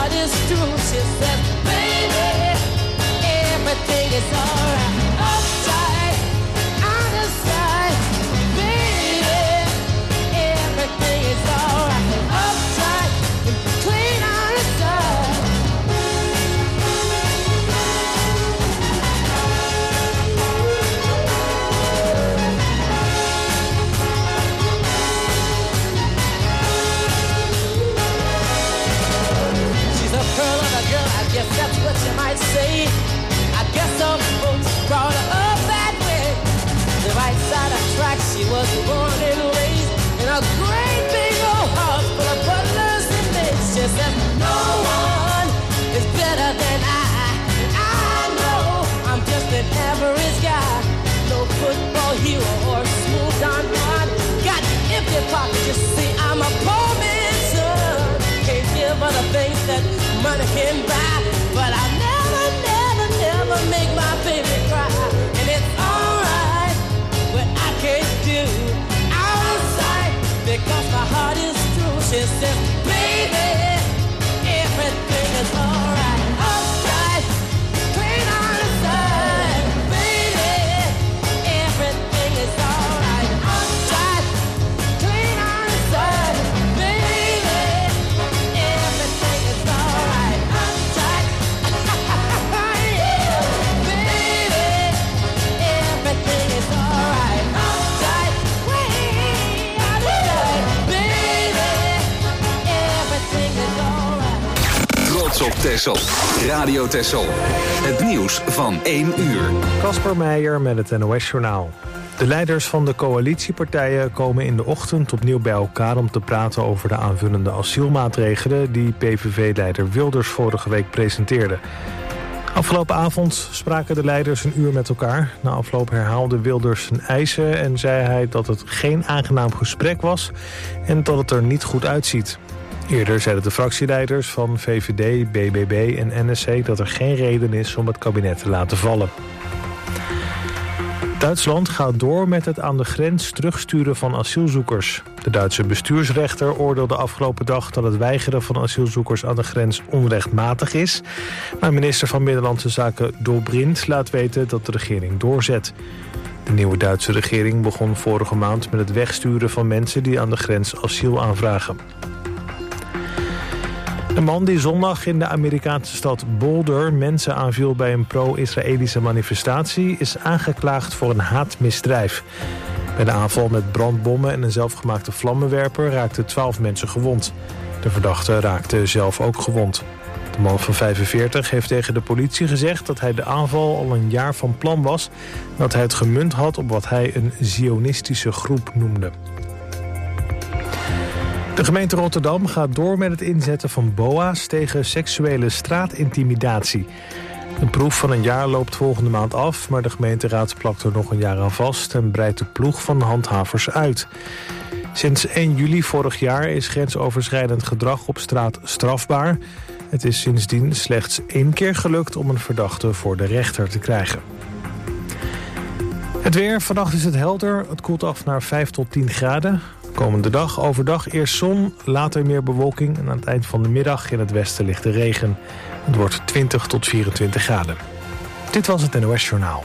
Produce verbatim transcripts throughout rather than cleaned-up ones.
heart is true. She says, baby, everything is alright. Upside, out of sight, baby, everything is alright. Upside, clean out of sight. She's a pearl of a girl, I guess that's what you might say. I guess some folks brought her up that way. The right side of tracks, she was born and raised in a great big old house full of butlers and maids. She said, no one is better than I. I know I'm just an average guy. No football hero or smooth Don Juan. Got empty pockets, you see, I'm a poor man's son. Can't give her the things that money can buy. But I'll never, never, never make my baby cry. And it's alright what I can't do outside, because my heart is true. She says, baby, everything is alright. Outside, clean on the side. Baby, everything is alright. Outside, clean on the side. Baby, everything is alright. Outside, yeah. Baby, everything is alright. Outside, way outside. Baby, everything is alright. Trots op Texel. Radio Texel. Het nieuws van één uur. Kasper Meijer met het N O S-journaal. De leiders van de coalitiepartijen komen in de ochtend opnieuw bij elkaar om te praten over de aanvullende asielmaatregelen die P V V-leider Wilders vorige week presenteerde. Afgelopen avond spraken de leiders een uur met elkaar. Na afloop herhaalde Wilders zijn eisen en zei hij dat het geen aangenaam gesprek was en dat het er niet goed uitziet. Eerder zeiden de fractieleiders van V V D, B B B en N S C dat er geen reden is om het kabinet te laten vallen. Duitsland gaat door met het aan de grens terugsturen van asielzoekers. De Duitse bestuursrechter oordeelde afgelopen dag dat het weigeren van asielzoekers aan de grens onrechtmatig is. Maar minister van Binnenlandse Zaken Dobrindt laat weten dat de regering doorzet. De nieuwe Duitse regering begon vorige maand met het wegsturen van mensen die aan de grens asiel aanvragen. De man die zondag in de Amerikaanse stad Boulder mensen aanviel bij een pro-Israëlische manifestatie is aangeklaagd voor een haatmisdrijf. Bij de aanval met brandbommen en een zelfgemaakte vlammenwerper raakten twaalf mensen gewond. De verdachte raakte zelf ook gewond. De man van vijfenveertig heeft tegen de politie gezegd dat hij de aanval al een jaar van plan was en dat hij het gemunt had op wat hij een zionistische groep noemde. De gemeente Rotterdam gaat door met het inzetten van B O A's tegen seksuele straatintimidatie. Een proef van een jaar loopt volgende maand af, maar de gemeenteraad plakt er nog een jaar aan vast en breidt de ploeg van handhavers uit. Sinds één juli vorig jaar is grensoverschrijdend gedrag op straat strafbaar. Het is sindsdien slechts één keer gelukt om een verdachte voor de rechter te krijgen. Het weer, vannacht is het helder. Het koelt af naar vijf tot tien graden. Komende dag overdag eerst zon, later meer bewolking en aan het eind van de middag in het westen ligt de regen. Het wordt twintig tot vierentwintig graden. Dit was het N O S-journaal.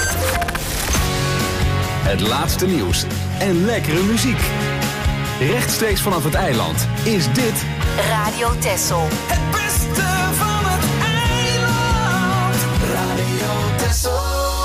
Het laatste nieuws en lekkere muziek. Rechtstreeks vanaf het eiland is dit Radio Texel. Het beste van het eiland. Radio Texel.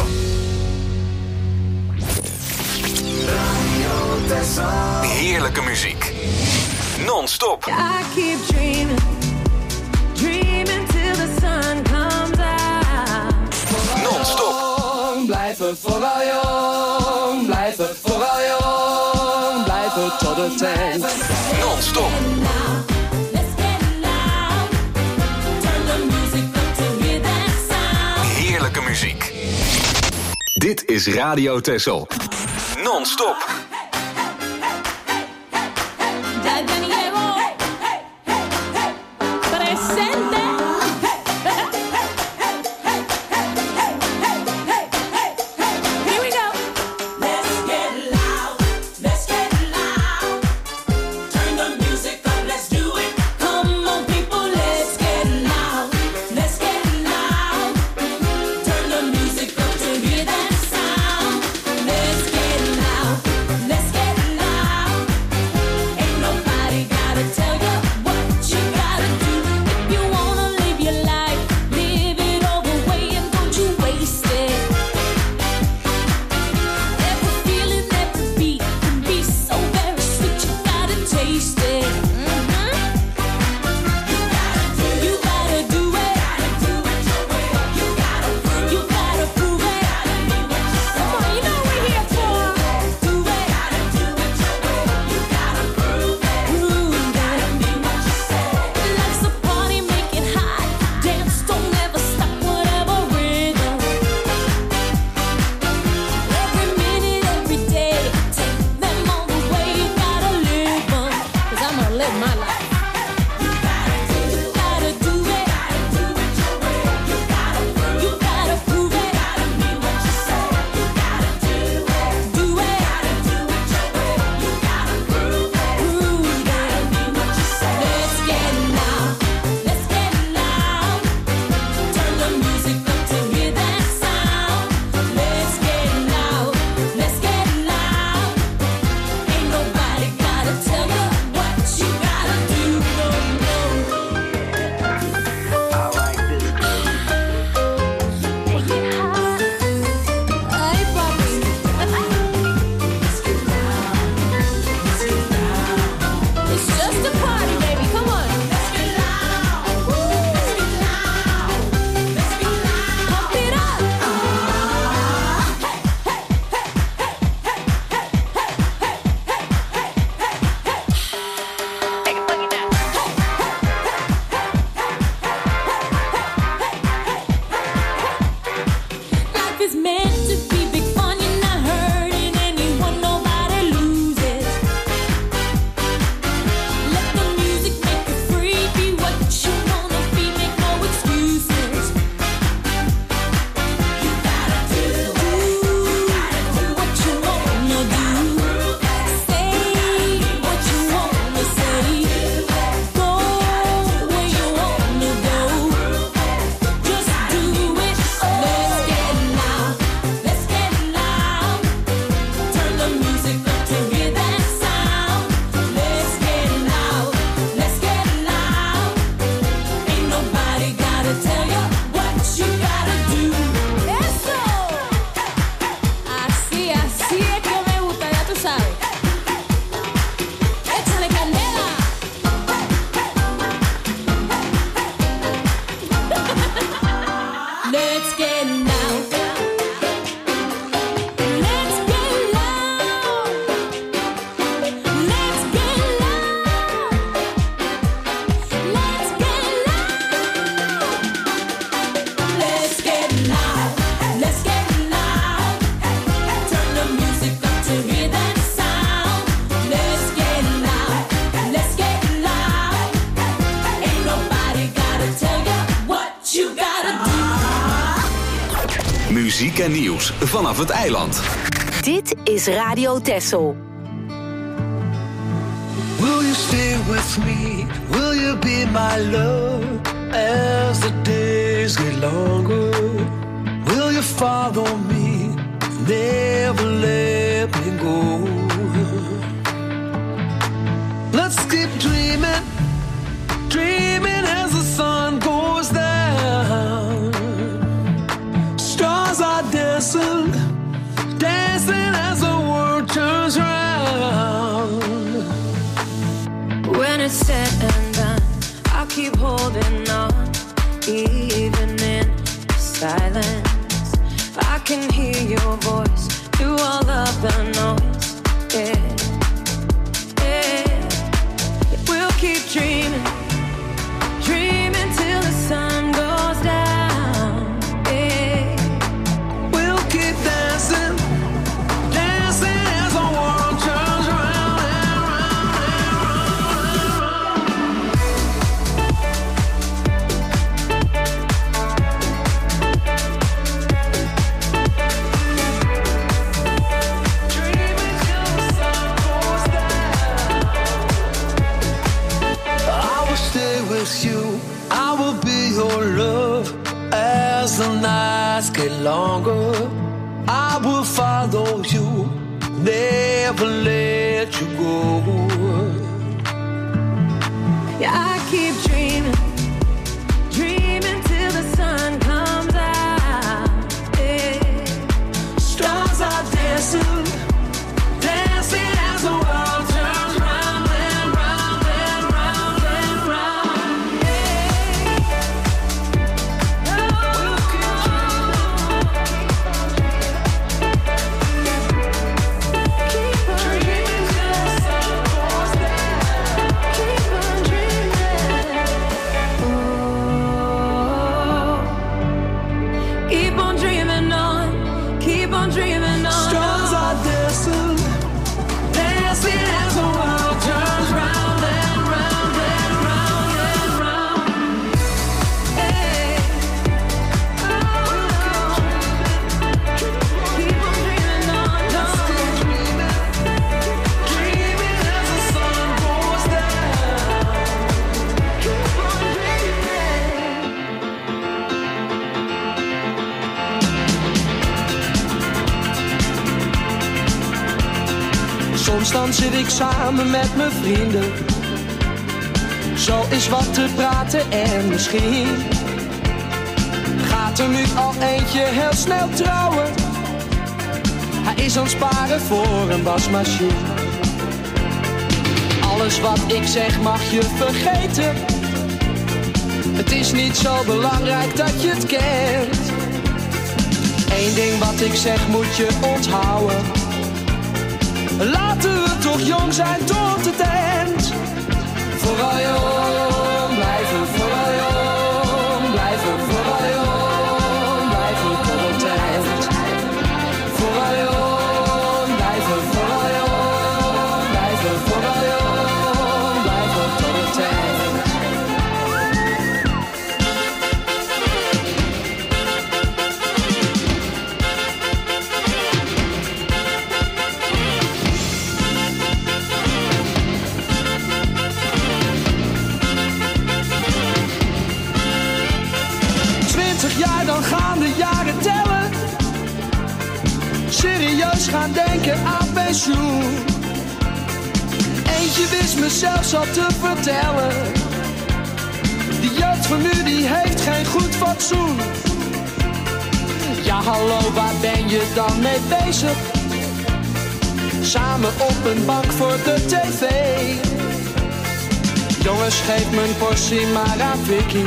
Radio Texel. heerlijke muziek. Non-stop. I keep dreaming, dreaming till the sun comes out. Non-stop. Blijf het vooral jong, blijf het vooral jong, blijf het tot het eind. Non-stop. Heerlijke muziek. Dit is Radio Texel. Non-stop. tell you what you gotta do. Muziek en nieuws vanaf het eiland. Dit is Radio Texel. Will you stay with me? Will you be my love as the days get longer? Will you follow me? Never let me go. Let's keep dreaming, dreaming as the sun goes down. Stars are dancing, dancing as the world turns round. When it's said and done, I'll keep holding on, even in silence. I can hear your voice through all of the noise. Yeah, yeah. We'll keep dreaming, dreaming till the sun goes down. Yeah. We'll keep dancing, dancing as the world turns round and round Dreaming till the sun goes down. I will stay with you, I will be your love as the nights get longer. I will follow you, never let you go. Yeah, I keep dreaming, dreaming till the sun comes out. Yeah. Stars are dancing, dancing as the world turns round and round and round and round. We'll keep dreaming till the sun goes down. Keep on dreaming. Oh, keep on dreaming on, keep on dreaming on. Stars are dancing, dancing as the world turns round and round and round and round. Hey. Oh, keep on dreaming on, Dreaming, dreaming as the sun goes down. keep on dreaming. Soms dan zit ik samen met mijn vrienden, zo is wat te praten en misschien gaat er nu al eentje heel snel trouwen. Hij is aan het sparen voor een wasmachine. Alles wat ik zeg mag je vergeten. Het is niet zo belangrijk dat je het kent. Eén ding wat ik zeg moet je onthouden. Laten we toch jong zijn tot het eind. Vooral jong blijven, vooral jong blijven, vooral jong blijven tot het eind. Vooral jong blijven, vooral jong blijven, vooral jong blijven tot het eind. Twintig jaar, dan gaan de jaren tellen. Serieus gaan denken aan pensioen. Eentje wist me zelfs al te vertellen. Die jeugd van nu, die heeft geen goed fatsoen. Ja, hallo, waar ben je dan mee bezig? Samen op een bank voor de tv. Jongens, geef mijn portie maar aan Vicky.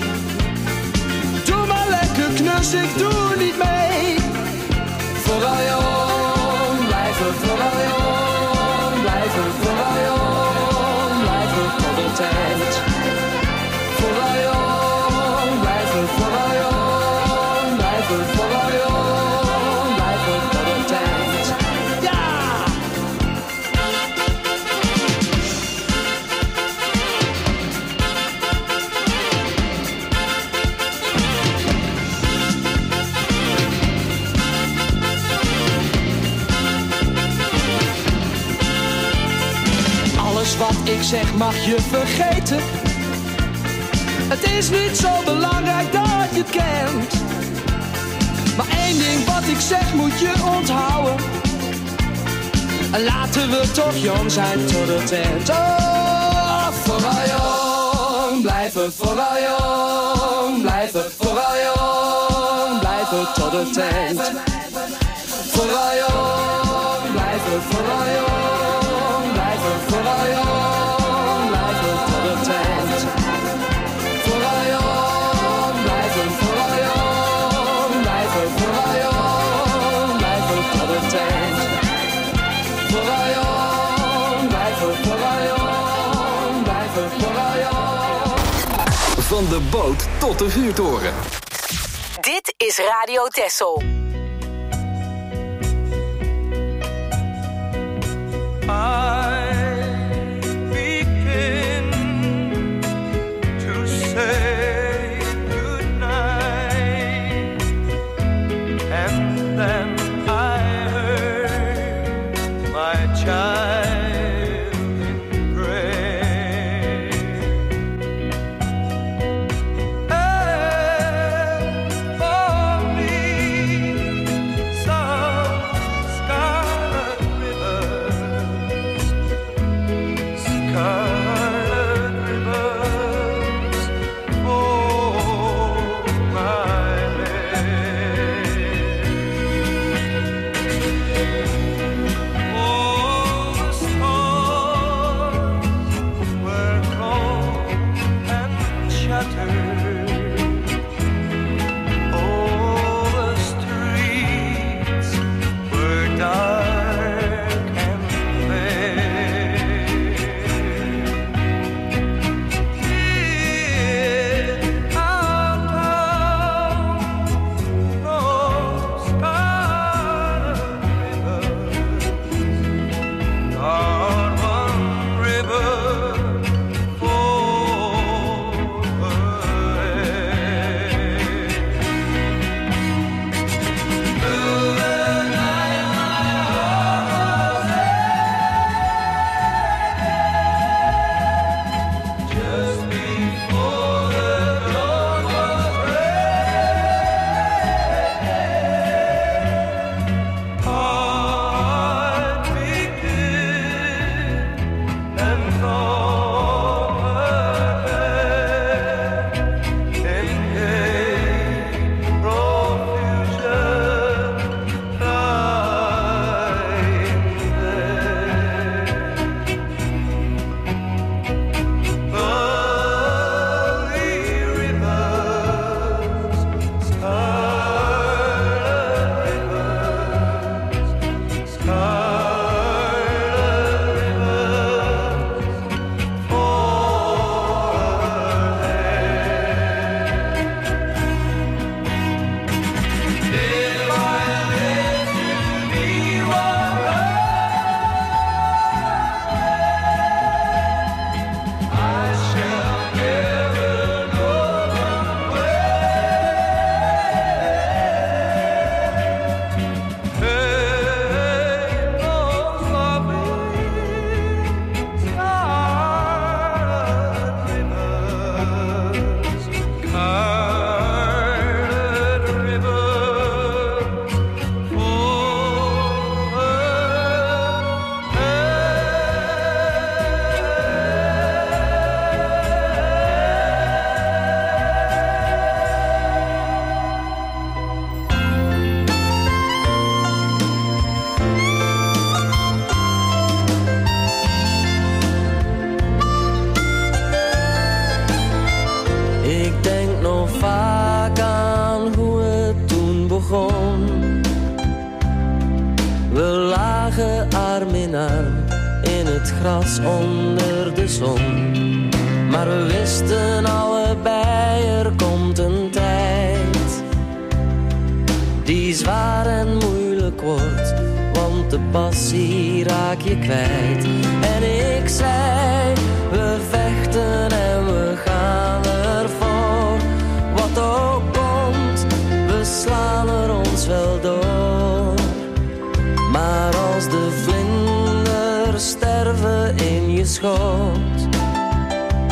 Doe maar lekker knus, ik doe niet mee. Vooral jong blijven, vooral jong blijven, vooral jong blijven tot het eind. Vooral jong blijven, vooral jong blijven, vooral jong blijven tot het eind. Ja! ik zeg mag je vergeten. Het is niet zo belangrijk dat je het kent. Maar één ding wat ik zeg moet je onthouden. Laten we toch jong zijn tot het eind. Oh, vooral jong, blijven vooral jong. Blijven vooral jong, blijven tot het eind. Vooral jong, blijven vooral jong. Blijven vooral jong, blijven tot het eind. Vooral jong, blijven vooral jong. Blijven vooral jong, blijven tot het eind. Vooral jong, blijven vooral jong. Blijven vooral jong. Van de boot tot de vuurtoren. Dit is Radio Texel. gras onder de zon. Maar we wisten allebei, er komt een tijd die zwaar en moeilijk wordt, want de passie raak je kwijt. En ik zei, we vechten en we gaan ervoor. Wat ook komt, we slaan er ons wel door. Maar als de vlinders sterven in je schoot,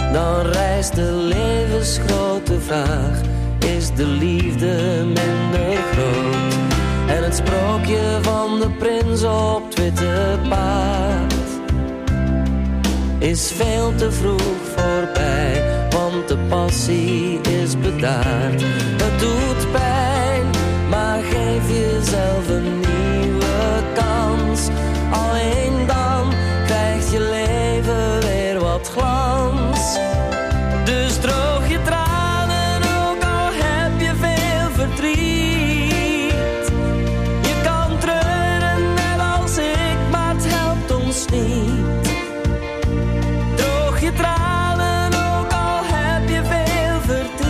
dan rijst de levensgrote vraag: is de liefde minder groot? En het sprookje van de prins op het witte paard is veel te vroeg voorbij, want de passie is bedaard. Het doet pijn, maar geef jezelf een nieuwe kans. Alleen dan krijgt je leven weer wat glans. Dus droog je tranen, ook al heb je veel verdriet. Je kan treuren net als ik, maar het helpt ons niet. Droog je tranen, ook al heb je veel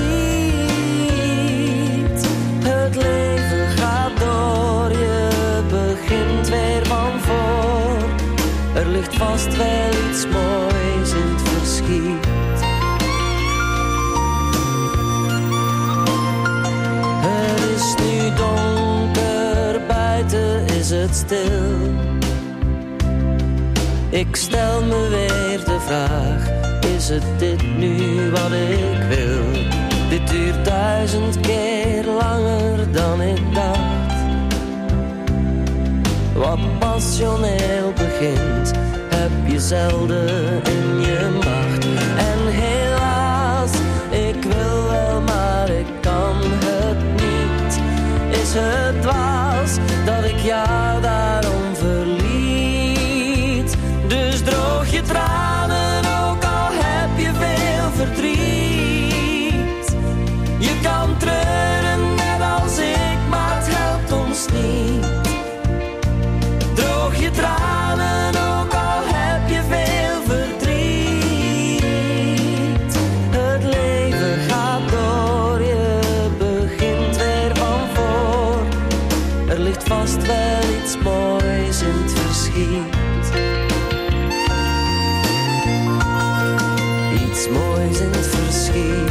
verdriet. Het leven gaat door, je begint weer van voor. Er ligt vast wel iets moois in het verschiet. Het is nu donker, buiten is het stil. Ik stel me weer de vraag: is het dit nu wat ik wil? Dit duurt duizend keer langer dan ik dacht. Wat passioneel begint, heb je zelden in je macht. En helaas, ik wil wel, maar ik kan het niet. Is het dwaas dat ik jou daarom verliet? Dus droog je tranen, ook al heb je veel verdriet. Je kan treuren net als ik, maar het helpt ons niet. Droog je tranen, ook al heb je veel verdriet. Het leven gaat door, je begint weer van voor. Er ligt vast wel iets moois in het verschiet. Iets moois in het verschiet.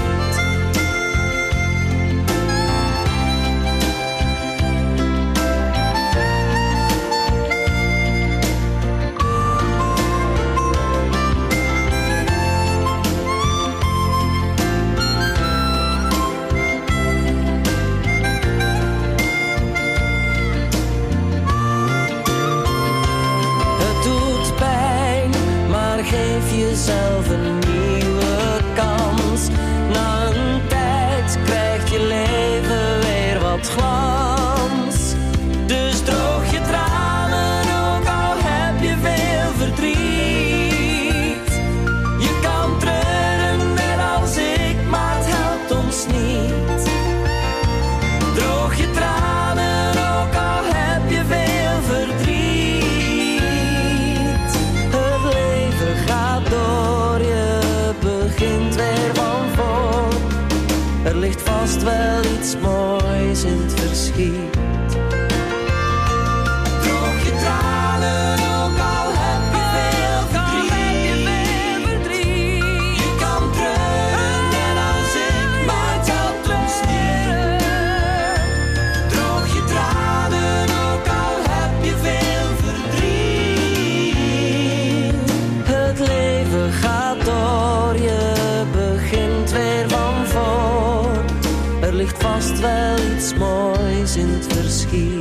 Jezelf een nieuwe kans. Na een tijd krijgt je leven weer wat glans. Dus droog je tranen, ook al heb je veel verdriet. Je kan treuren net als ik, maar het helpt ons niet. Droog je tranen, ook al heb je veel verdriet. Het leven gaat door, je begint weer van voor. Er ligt vast wel iets moois in het verschiet. Droog je tranen, ook al heb je veel verdriet. Je kan treuren net als ik, maar het helpt ons niet. Droog je tranen, ook al heb je veel verdriet. Het leven gaat door, je begint weer van voor. Er ligt vast wel iets moois in het verschiet.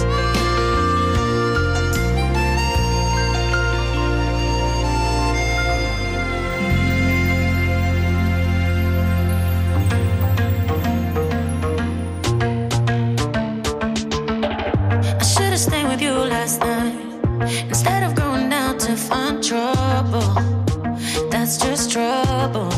I should've stayed with you last night instead of going down to find trouble. That's just trouble.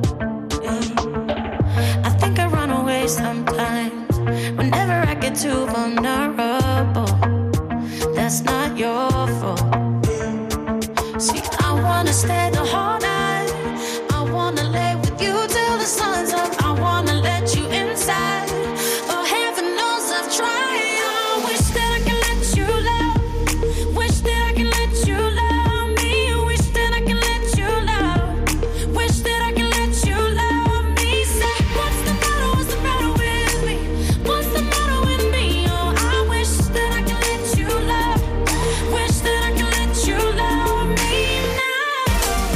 I think I run away sometimes whenever I get too vulnerable. That's not your fault. See, I wanna stay the whole night. I wanna lay with you till the sun's up. I wanna let you inside. Oh, heaven knows I've tried. I wish that I could let you love. Wish that I could let you love me. Wish that I could let you love. Wish that I could let you love me. Say, what's the matter? What's the matter with me? What's the matter with me? Oh, I wish that I could let you love. Wish that I could let you love me now.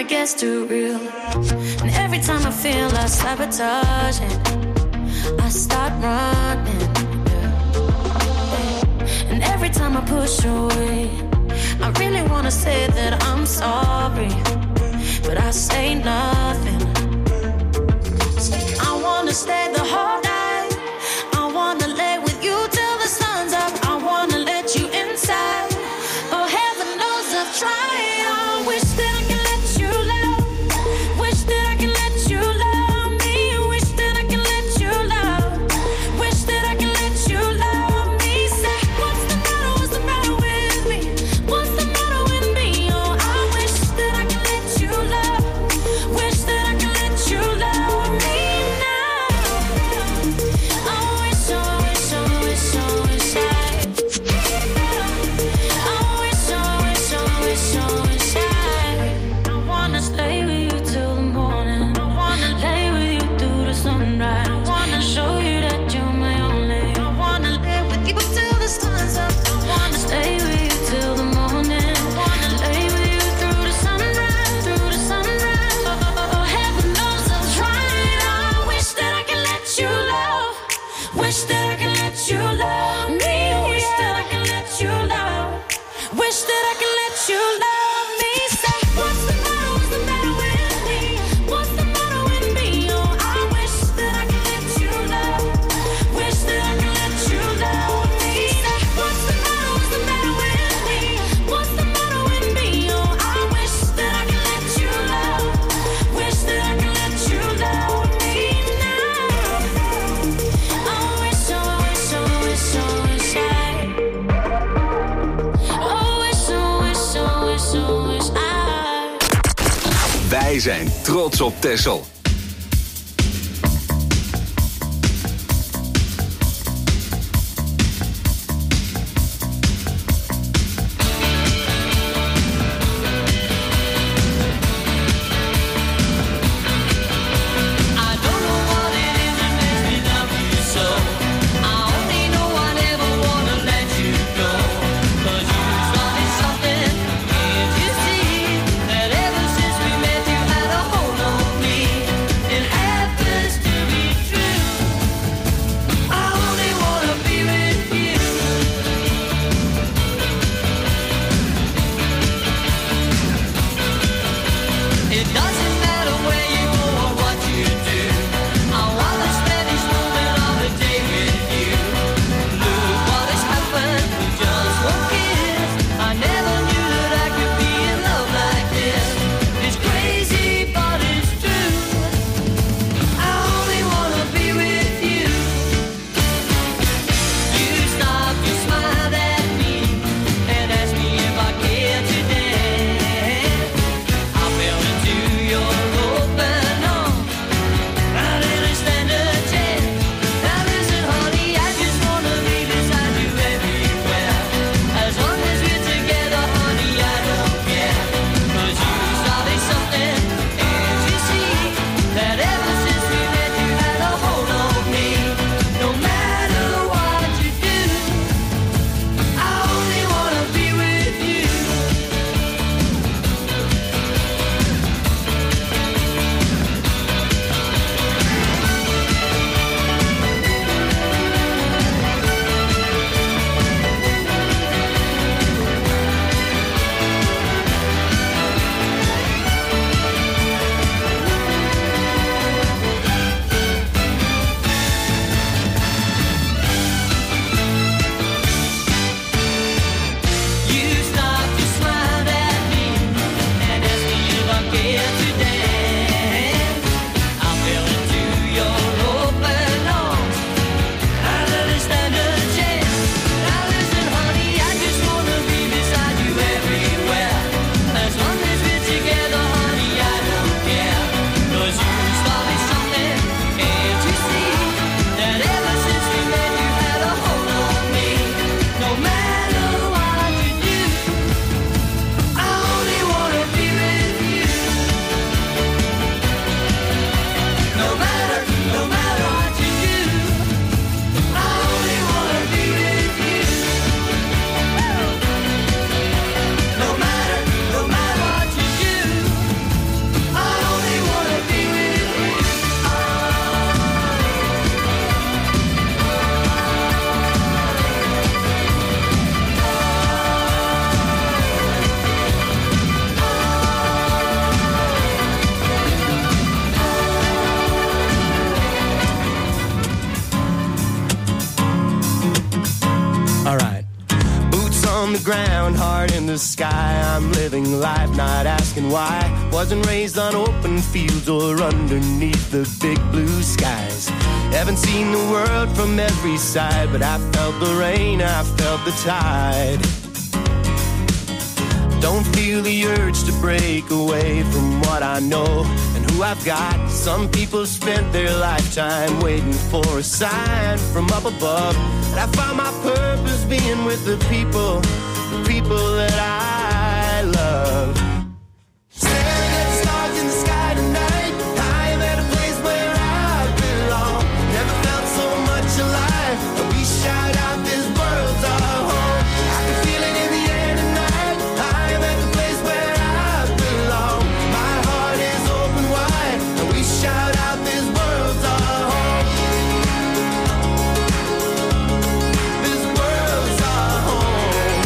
it gets too real. And every time I feel like sabotaging, I start running. And every time I push away, I really wanna say that I'm sorry, but I say nothing. I wanna stay the whole night. I wanna lay with you till the sun's up. I wanna let you inside. Oh, heaven knows I've tried. I wish that I can let you love. Wish that I can let you love me. Wish that I can let you love. Wish that I can let you love me. Say, what's the matter? What's the matter with me? What's the matter with me? Oh, I wish that I can let you love. Wish that I can let you love me now. I wish, I wish, I wish, I wish I. I wish, I wish, I wish, I wish I. I wanna stay with you till the morning. I wanna lay with you through the sunrise. I wanna show you that you're my only. I wanna live with you till the sun's up. I wanna stay with you till the morning. I wanna lay with you through the sunrise, through the sunrise. Oh, heaven knows I'm trying. I wish that I can let you love. Wish that I can let you love me. Wish that I can let you love. Wish that I can let you love me. Say, what's the matter? What's the matter with me? What's the matter with me? Oh, I wish that I can let you love. Wish that I can let you love me. Say, what's the matter? What's the matter with me? What's the matter with me? Oh, I wish that I can let you love. Wish that I can let you love me now. I wish, I wish, I wish, I wish I. Oh, wish, I wish, I wish, I wish I. Wij zijn trots op Texel. I don't know what it is that makes me love you so. I only know I never wanna let you go. 'Cause you started something, can't you see? That ever since we met you had a hold on me. on the ground, heart in the sky. I'm living life, not asking why. Wasn't raised on open fields or underneath the big blue skies. Haven't seen the world from every side, but I felt the rain, I felt the tide. Don't feel the urge to break away from what I know and who I've got. Some people spent their lifetime waiting for a sign from up above. But I found my purpose being with the people, the people that I love. Staring at stars in the sky tonight, I am at a place where I belong. Never felt so much alive, and we shout out this world's our home. I can feel it in the air tonight. I am at the place where I belong. My heart is open wide, and we shout out this world's our home. This world's our home.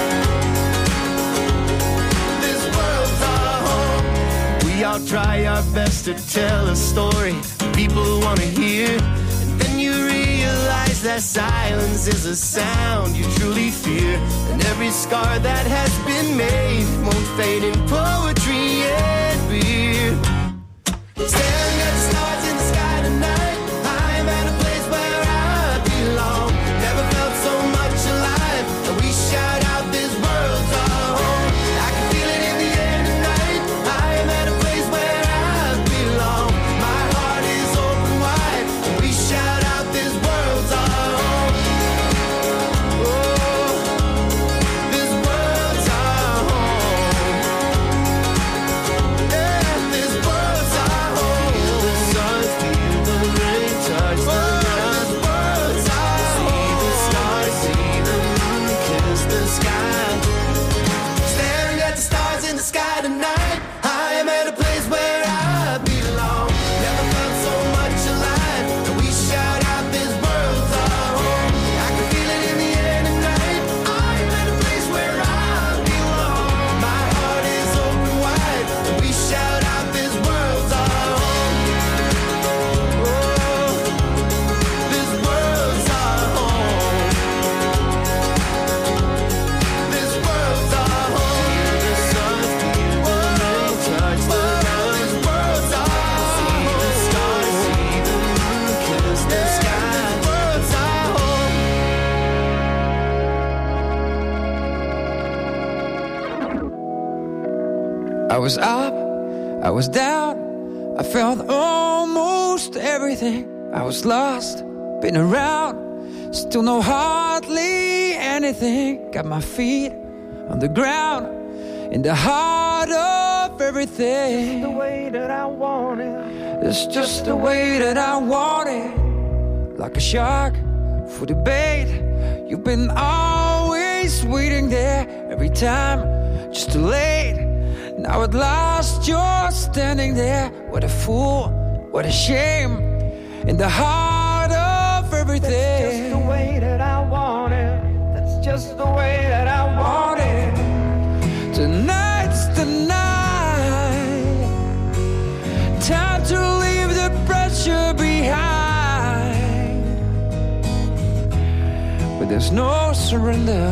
This world's our home. We all try our best to tell a story people want to hear, and then you realize that silence is a sound you truly fear. And every scar that has been made won't fade in poetry and beer. Staring at the stars in the sky tonight, I'm at a place where I belong. Never felt so much alive, and we shout out this world's our home. I can feel it in the air tonight. I'm at a place where I belong. My heart is open wide, and we shout out this world's our home. Oh, this world's our home. Yeah, this world's our home. Feel the sun, feel the rain, touch the ground. This world's our home. See the stars, see the moon, kiss the sky. Staring at the stars in the sky tonight, I am at a place where I belong. Never felt so much alive, and we shout out this world's our home. I can feel it in the air tonight. I am at a place where I belong. My heart is open wide, and we shout out this world's our home. Oh, this world's our home. This world's our home. Feel the sun, feel the rain, touch the ground. This world's our home. See the stars, see the moon, kiss the sky. This world's our home. I was up, I was down, I felt almost everything. I was lost, been around, still know hardly anything. Got my feet on the ground, in the heart of everything. The way that I want it. It's just the way that I want it. Like a shark for the bait. You've been always waiting there. Every time, just too late. Now at last you're standing there. What a fool, what a shame. In the heart of everything. That's just the way that I want it. That's just the way that I want it. Tonight's the night. Time to leave the pressure behind. But there's no surrender.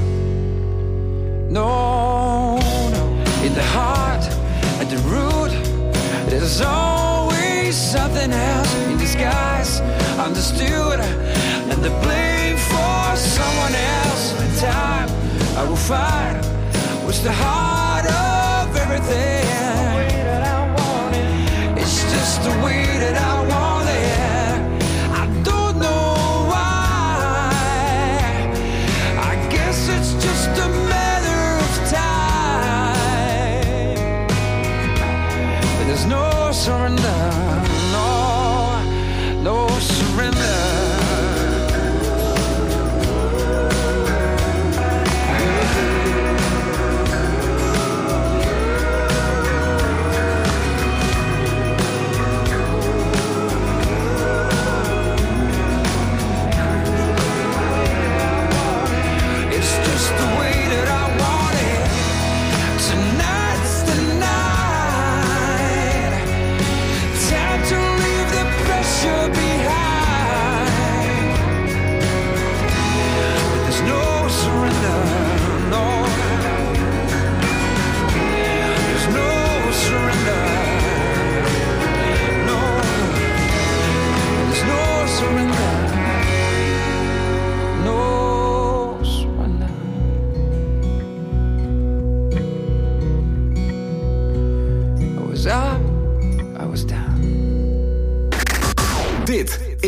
No, no. In the heart, at the root, there's always something else. In disguise, understood, and the blame for someone else. In time, I will find what's the heart of everything. It's just the way that I want it. I don't know why. I guess it's just a matter of time. But there's no surrender. No, no surrender.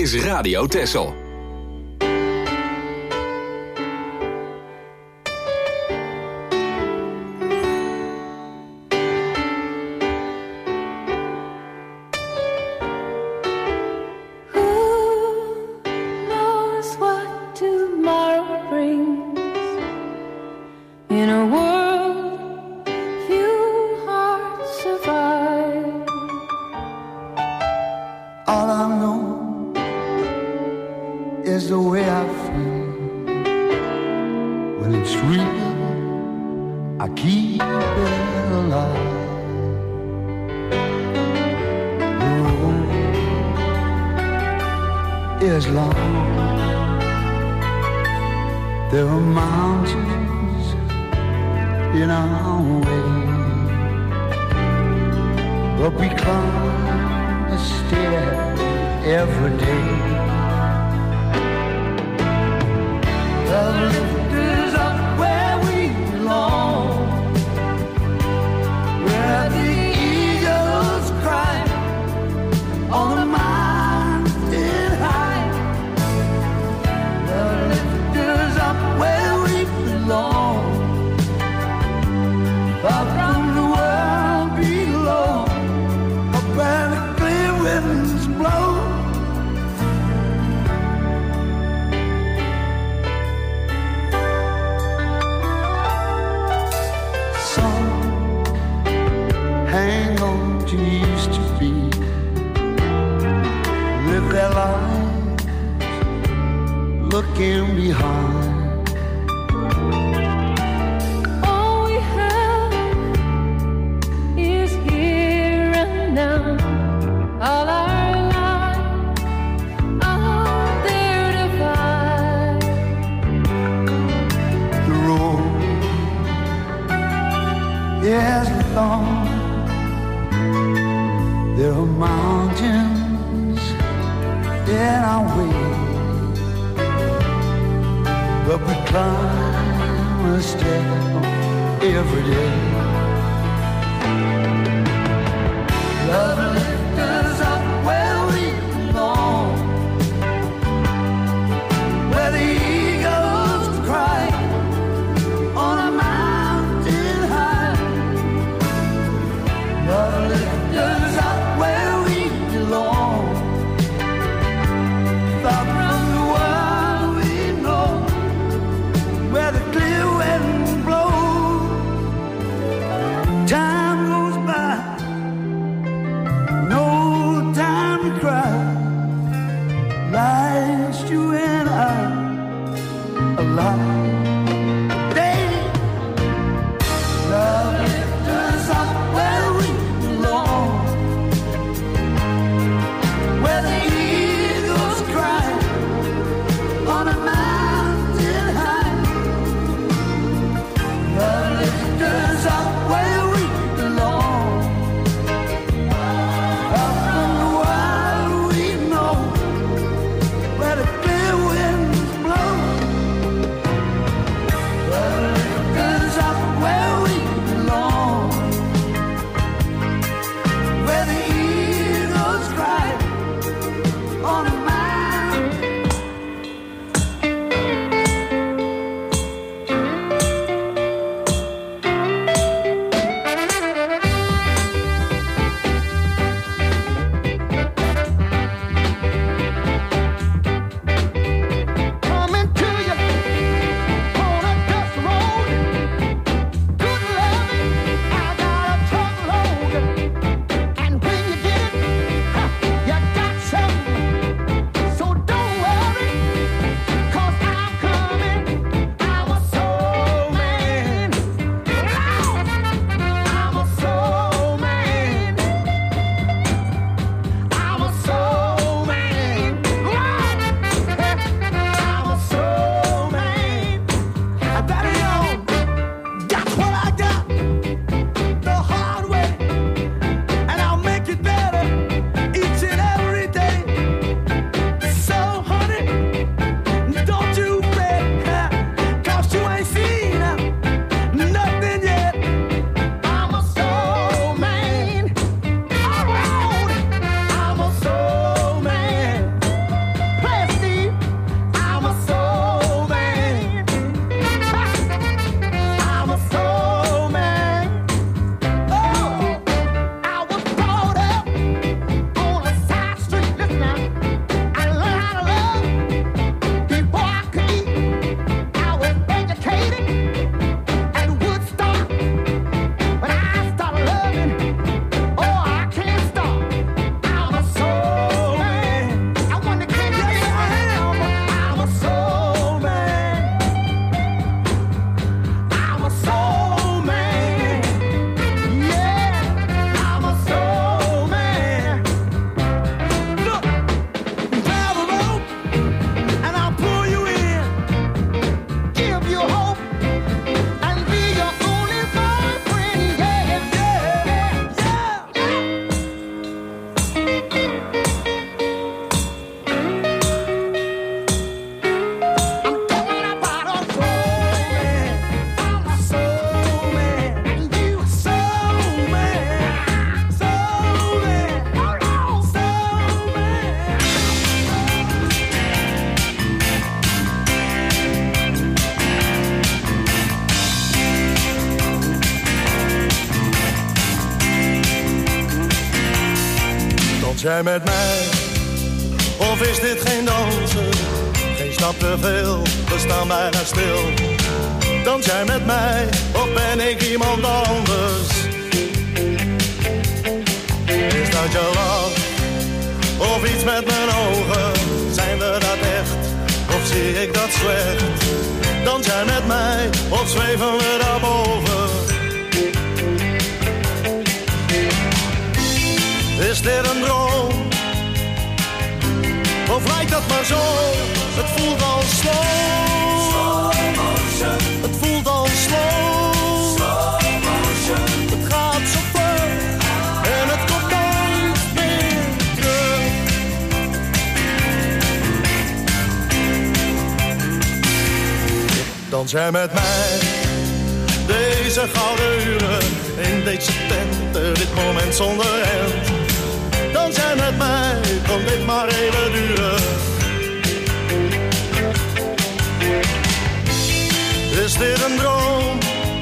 is Radio Texel. jij met mij, of is dit geen dansen? Geen stap te veel, we staan bijna stil. Dans jij met mij, of ben ik iemand anders? Is dat je lach, of iets met mijn ogen? Zijn we dat echt, of zie ik dat slecht? Dans jij met mij, of zweven we daarboven? Is dit een droom? Of lijkt dat maar zo? Het voelt al slow. Slow motion. Het voelt al slow. Slow motion. Het gaat zo vlug en het komt nooit meer terug. Dans jij met mij deze gouden uren in deze tent, dit moment zonder end. Dans jij met mij, kan dit maar even duren. Is dit een droom?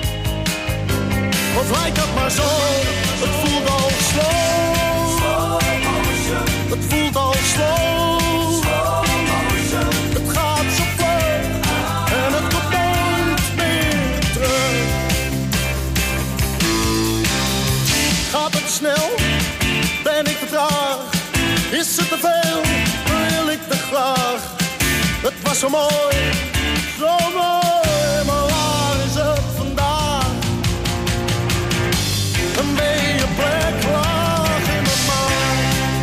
Of lijkt dat maar zo? Het voelt al slow. Slow motion. Het voelt al slow. Slow motion. Het gaat zo vlug en het komt nooit meer terug. Gaat het snel? Ben ik te traag? Is het te veel? Wil ik te graag? Het was zo mooi, zo mooi, maar waar is het vandaag? Een beetje plek laag in mijn maag.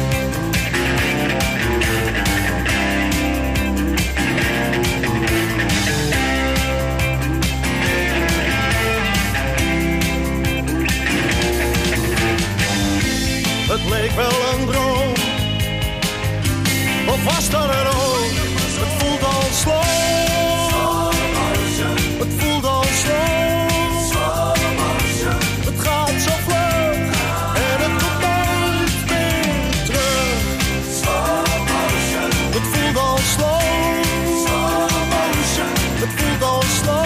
Het leek wel een droom, of was dat er ook? Het voelt al slow. Het voelt al slow. Het gaat zo vlug en het komt nooit meer terug. Het voelt al slow. Het voelt al slow.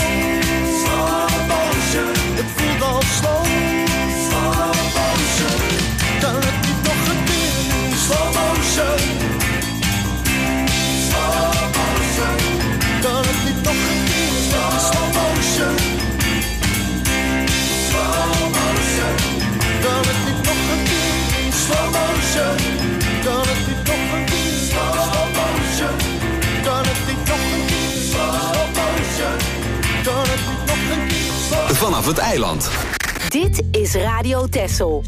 Het voelt al slow. Kan het niet nog een keer doen? Slow motion. Slow motion. Kan het niet nog een keer doen? Slow motion. Slow motion. Kan het niet nog een keer doen? Slow motion. Kan het niet nog een keer doen? Slow motion. Kan het niet nog een keer doen? Slow motion. Kan het niet nog een keer? Vanaf het eiland. Dit is Radio Texel.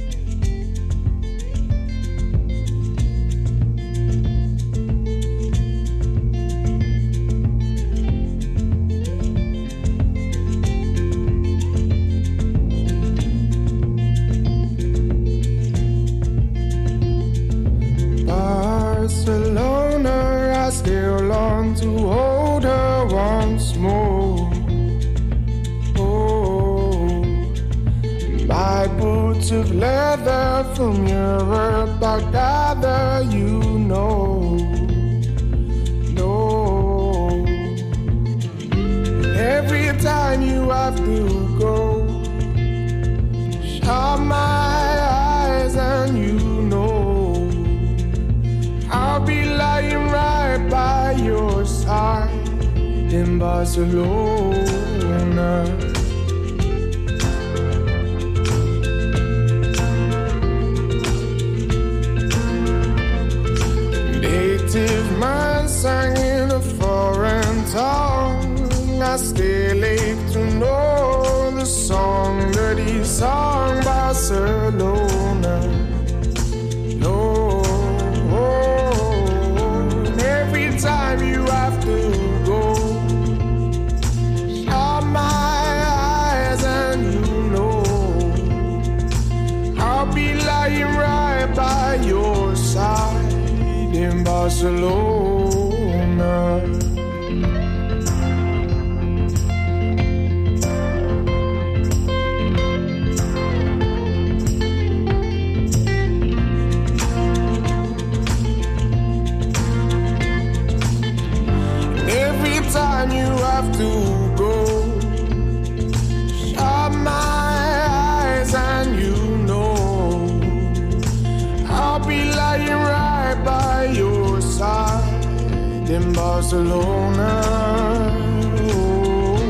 Barcelona, I still long to hold her once more. Oh, my boots of leather from Europe, I gather you know. No, every time you have to go, shut my eyes and you know I'll be lying right by your side in Barcelona. Native man sang in a foreign tongue. I still ache to know the song that he sang, Barcelona. No, and every time you have to go, shut my eyes and you know I'll be lying right by your side in Barcelona. Time you have to go, shut my eyes and you know I'll be like Barcelona, oh,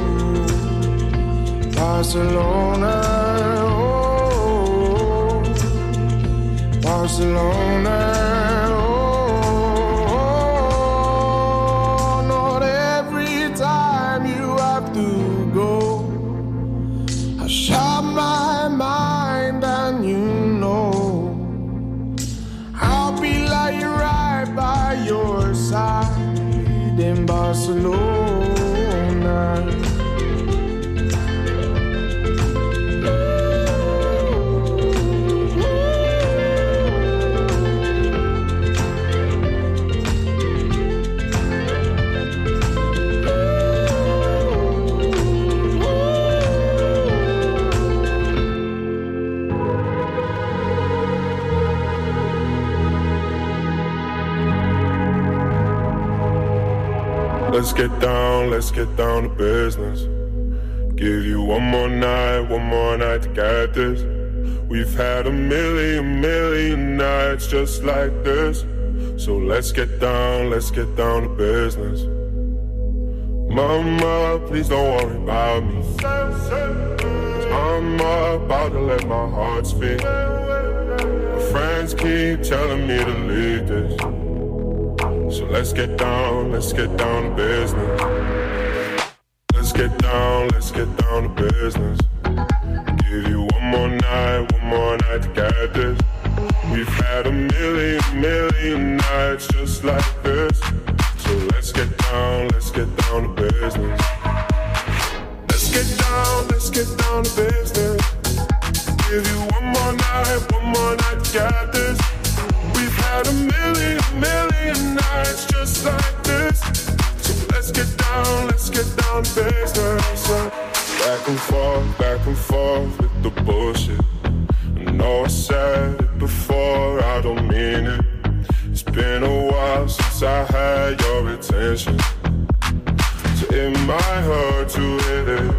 Barcelona, oh, Barcelona, oh, not every time you have to go. I shut my mind and you know I'll be lying right by your side in Barcelona. Let's get down, let's get down to business. Give you one more night, one more night to get this. We've had a million, million nights just like this. So let's get down, let's get down to business. Mama, please don't worry about me, 'cause I'm about to let my heart speak. My friends keep telling me to leave this. So let's get down, let's get down to business. Let's get down, let's get down to business. Give you one more night, one more night to get this. We've had a million, million nights just like this. So let's get down, let's get down to business. Let's get down, let's get down to business. Give you one more night, one more night to get this. We've had a million, million nights just like this. So let's get down, let's get down to business. Back and forth, back and forth with the bullshit. I know I said it before, I don't mean it. It's been a while since I had your attention, so it might hurt to hit it.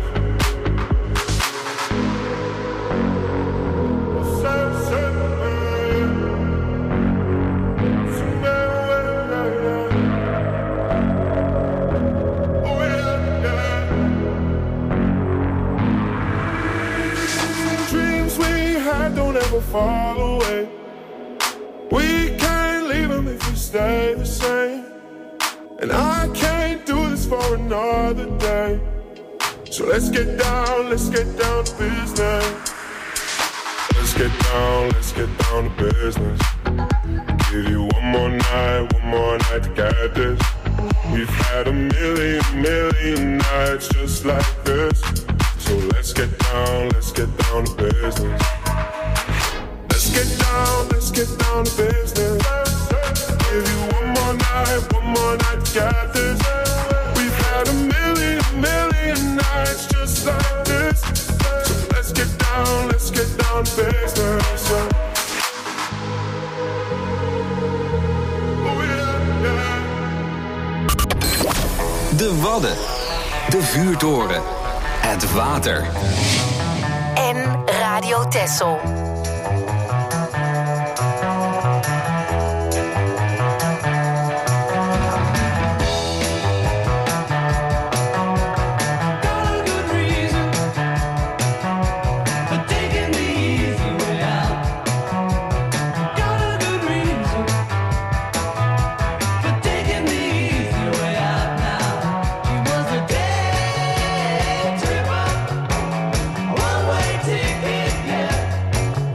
Don't ever fall away. We can't leave them if we stay the same. And I can't do this for another day. So let's get down, let's get down to business. Let's get down, let's get down to business. Give you one more night, one more night to get this. We've had a million, million nights just like this. So let's get down, let's get down to business. Let's get down, let's get down to business. Give you one more night, one more night to get this. We've had a million, million nights just like this. So let's get down, let's get down to business. Oh yeah, yeah. De Wadden, de vuurtoren, het water. En Radio Texel. One way ticket, yeah.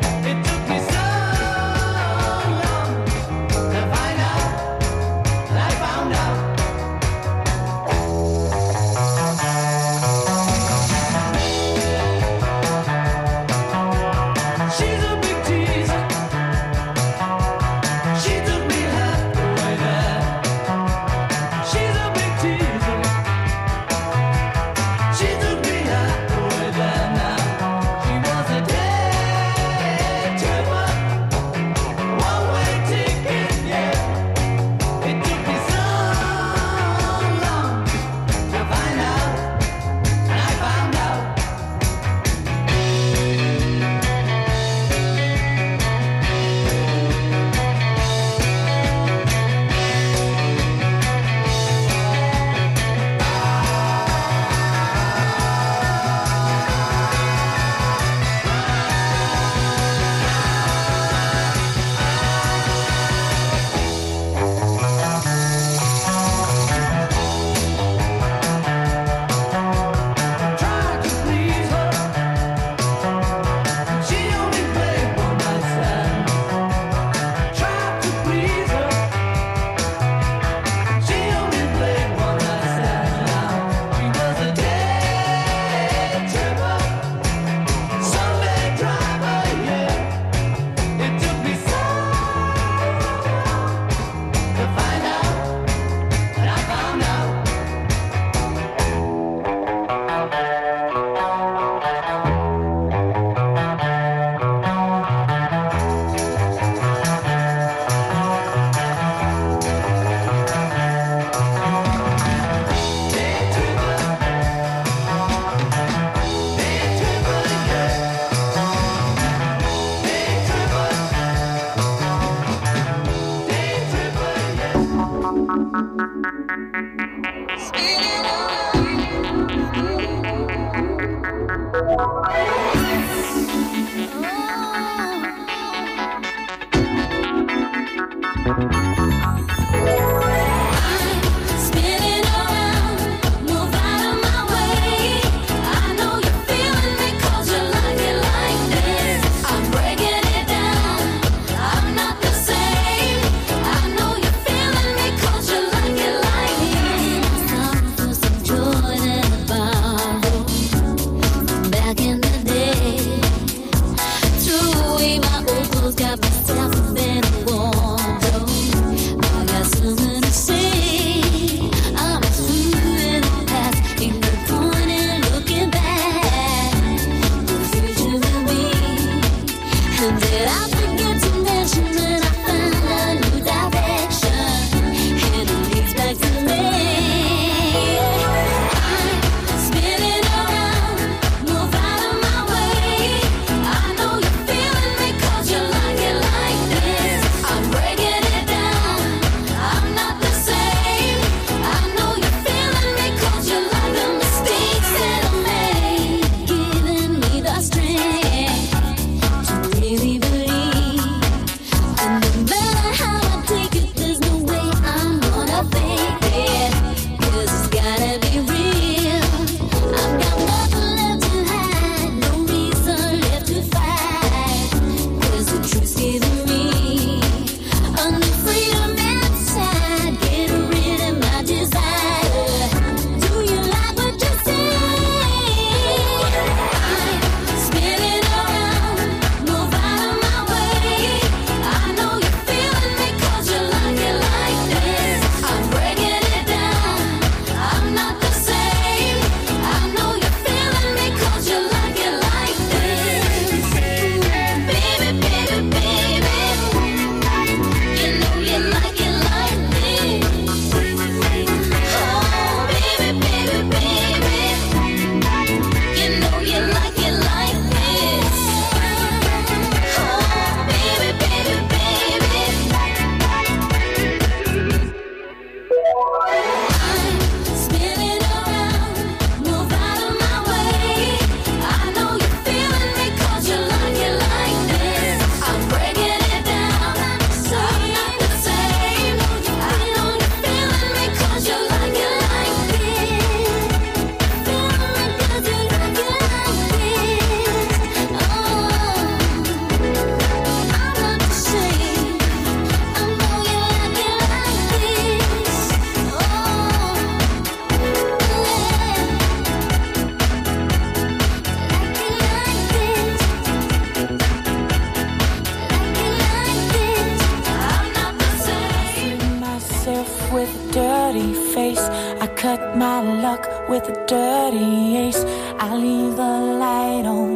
cut my luck with a dirty ace. I leave the light on.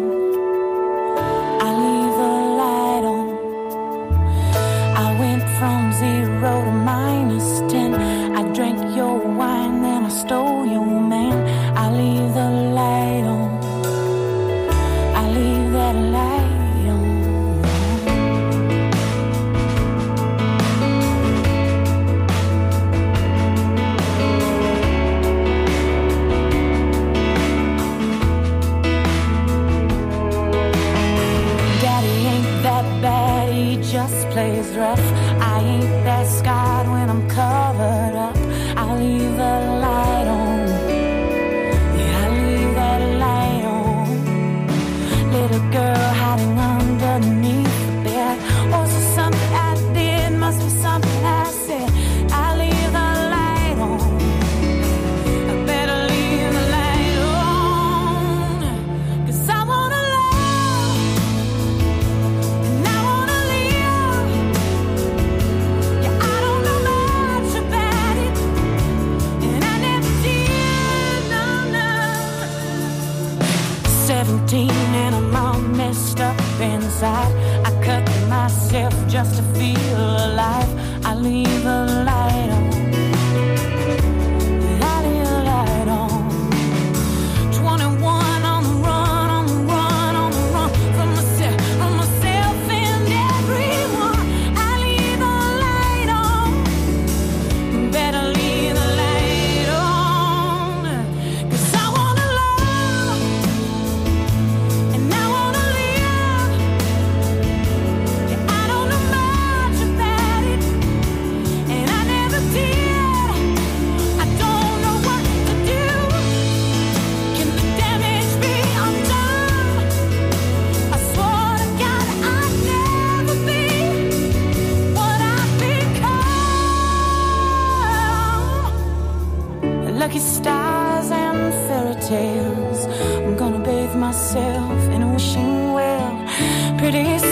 I leave the light on. I went from zero to minus ten. I drank your wine, then I stole your man. I leave the light on. I leave that light on. Bad, he just plays rough. I ain't that scarred when I'm covered up. I leave the light on. Yeah, I leave that light on. Little girl hiding underneath the bed. Was it something I did? Must be something I said. I leave the light on. I better leave the light on. 'Cause I wanna seventeen and I'm all messed up inside. I cut myself just to feel alive. I leave the light on. I leave the light on. twenty-one on the run, on the run, on the run from myself, from myself and everyone. I leave the light on. Better leave the light on. 'Cause I wanna love. myself in a wishing well. Pretty